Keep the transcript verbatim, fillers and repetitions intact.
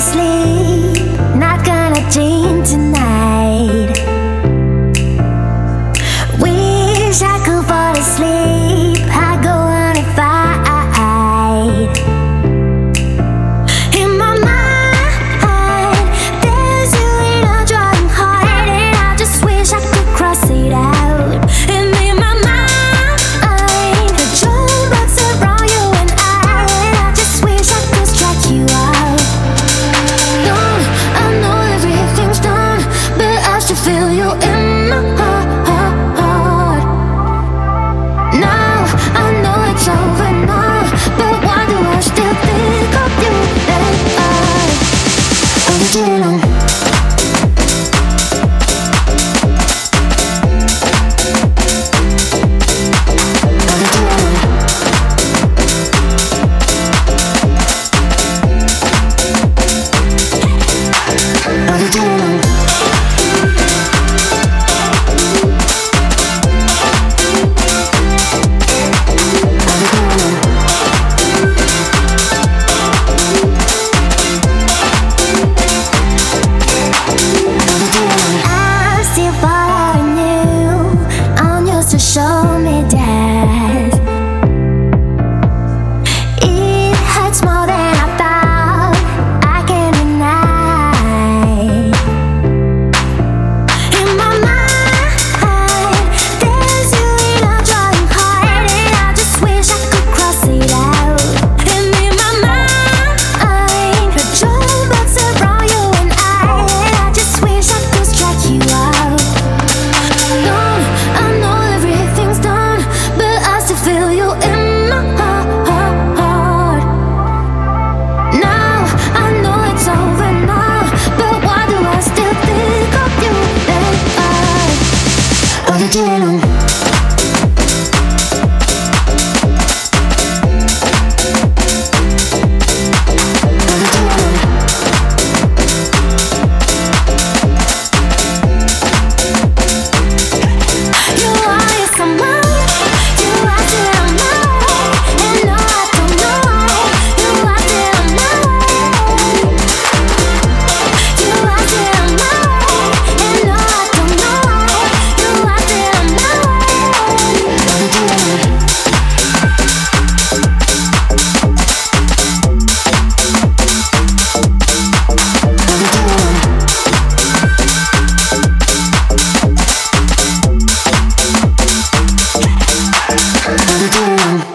sleep, not gonna dream tonight. Wish I could fall asleep, I go on a fight. In my mind, there's you in a drawing heart, and I just wish I could cross it out. And in my mind, the jukebox around you and I, and I just wish I could strike you out. Done, I know everything's done, but I still feel you in my heart. Now I know it's over now, but why do I still think of you and I? All the day long. To show me that it hurts more than I thought I can deny. In my mind, there's you in a drawing heart, and I just wish I could cross it out. And in my mind, the jukebox around you and I, and I just wish I could strike you out. Don't I know everything's done, but I still feel you in my heart. Now I know it's over now, but why do I still think of you and I all the day long? All the day long.